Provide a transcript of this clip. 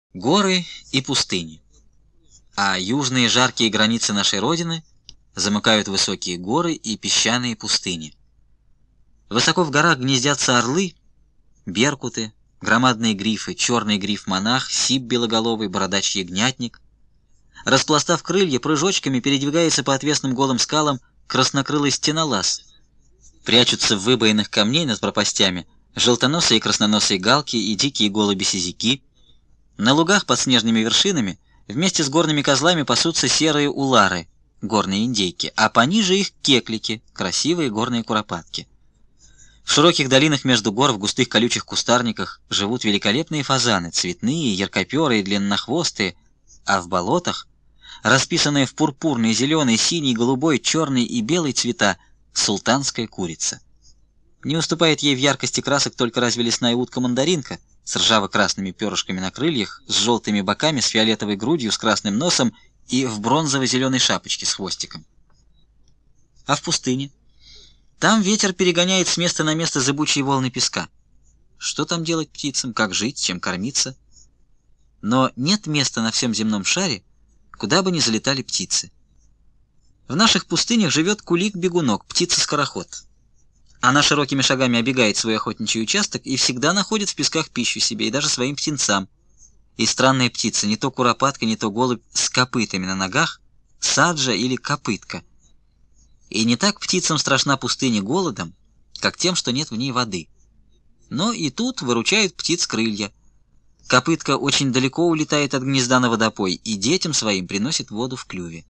Горы и пустыни. А южные жаркие границы нашей Родины замыкают высокие горы и песчаные пустыни. Высоко в горах гнездятся орлы, беркуты, громадные грифы, черный гриф-монах, сиб белоголовый, бородач-ягнятник. Распластав крылья, прыжочками передвигается по отвесным голым скалам краснокрылый стенолаз. Прячутся в выбоинах камней над пропастями желтоносые и красноносые галки и дикие голуби-сизяки. На лугах под снежными вершинами вместе с горными козлами пасутся серые улары, горные индейки, а пониже их кеклики, красивые горные куропатки. В широких долинах между гор, в густых колючих кустарниках живут великолепные фазаны, цветные, яркоперые, длиннохвостые, а в болотах, расписанные в пурпурный, зеленый, синий, голубой, черный и белый цвета, султанская курица. Не уступает ей в яркости красок только разве лесная утка-мандаринка с ржаво-красными перышками на крыльях, с желтыми боками, с фиолетовой грудью, с красным носом и в бронзово-зеленой шапочке с хвостиком. А в пустыне? Там ветер перегоняет с места на место зыбучие волны песка. Что там делать птицам, как жить, чем кормиться? Но нет места на всем земном шаре, куда бы ни залетали птицы. В наших пустынях живет кулик-бегунок, птица-скороход. Она широкими шагами обегает свой охотничий участок и всегда находит в песках пищу себе и даже своим птенцам. И странная птица, не то куропатка, не то голубь с копытами на ногах, саджа или копытка. И не так птицам страшна пустыня голодом, как тем, что нет в ней воды. Но и тут выручают птиц крылья. Копытка очень далеко улетает от гнезда на водопой и детям своим приносит воду в клюве.